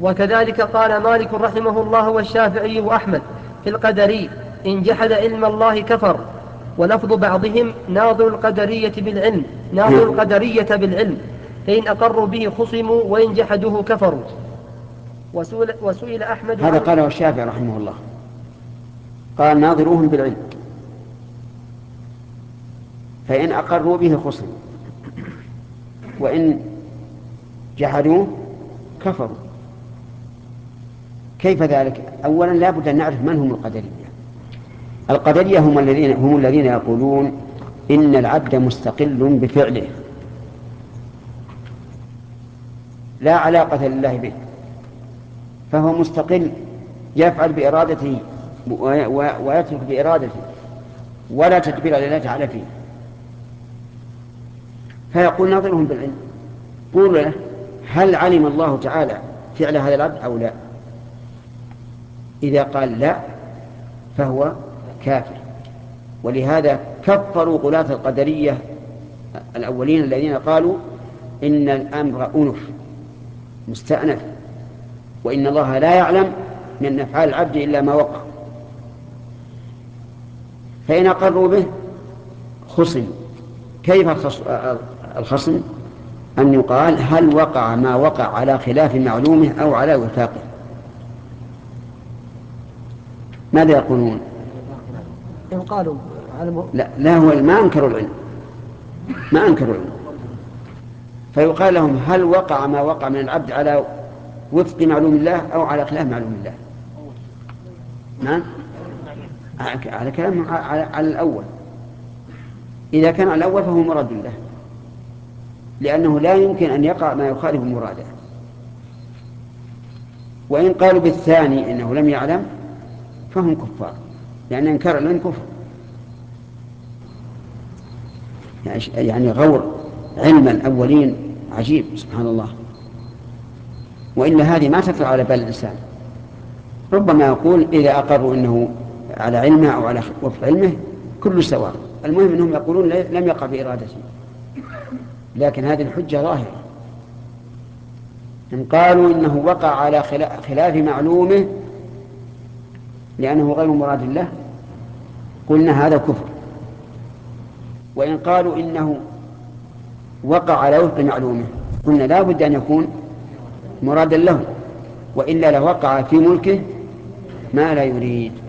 وكذلك قال مالك رحمه الله والشافعي وأحمد في القدري: إن جحد علم الله كفر. ولفظ بعضهم: ناظر القدرية بالعلم، فإن أقروا به خصموا وإن جحدوه كفروا. وسئل أحمد هذا قاله الشافعي رحمه الله، قال: ناظروهم بالعلم، فإن أقروا به خصموا وإن جحدوه كفروا. كيف ذلك؟ أولا لا بد أن نعرف من هم القدرية. القدرية هم الذين يقولون إن العبد مستقل بفعله لا علاقة لله به، فهو مستقل يفعل بإرادته ويترك بإرادته ولا تدبير لله تعالى فيه. فيقول: ناظرهم بالعلم، قول له: هل علم الله تعالى فعل هذا العبد أو لا؟ إذا قال لا فهو كافر. ولهذا كفروا غلاة القدرية الأولين الذين قالوا إن الأمر أنف مستأنف، وإن الله لا يعلم من أفعال العبد إلا ما وقع. فإن أقروا به خصم. كيف الخصم؟ أن يقال: هل وقع ما وقع على خلاف معلومه أو على وفاقه؟ ماذا يقولون؟ قالوا لا هو ما أنكروا العلم، فيقال لهم: هل وقع ما وقع من العبد على وفق معلوم الله أو على خلاف معلوم الله؟ نعم، على كلام على الأول. إذا كان على الأول فهو مراد الله، لأنه لا يمكن أن يقع ما يخالف مراده. وإن قالوا بالثاني إنه لم يعلم فهم كفار، لأن إنكار العلم كفر، يعني غور علم الأولين عجيب سبحان الله. وإن هذه ما تطلع على بال الإنسان. ربما يقول: إذا أقروا إنه على علمه أو على وفق علمه كل سواء، المهم أنهم يقولون لم يقع بإرادته. لكن هذه الحجة ظاهرة. إن قالوا إنه وقع على خلاف معلومه لأنه غير مراد الله قلنا هذا كفر. وإن قالوا إنه وقع على وفق معلومه قلنا لا بد أن يكون مرادا له، وإلا لوقع في ملكه ما لا يريد.